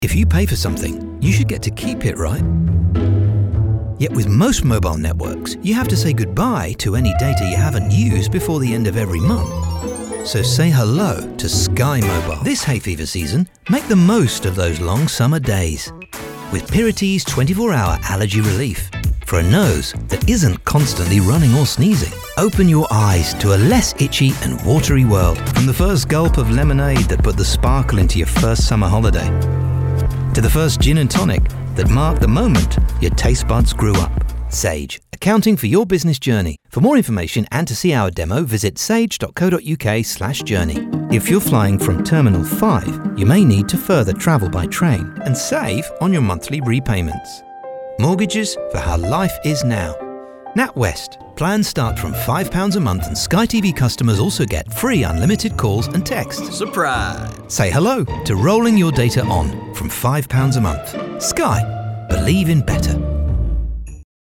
If you pay for something, you should get to keep it, right? Yet with most mobile networks, you have to say goodbye to any data you haven't used before the end of every month. So say hello to Sky Mobile. This hay fever season, make the most of those long summer days. With Pirites 24-hour allergy relief. For a nose that isn't constantly running or sneezing. Open your eyes to a less itchy and watery world. From the first gulp of lemonade that put the sparkle into your first summer holiday. To the first gin and tonic that marked the moment your taste buds grew up. Sage, accounting for your business journey. For more information and to see our demo, visit sage.co.uk/journey. If you're flying from Terminal 5, you may need to further travel by train and save on your monthly repayments. Mortgages for how life is now. NatWest. Plans start from £5 a month and Sky TV customers also get free unlimited calls and texts. Surprise! Say hello to rolling your data on from £5 a month. Sky. Believe in better.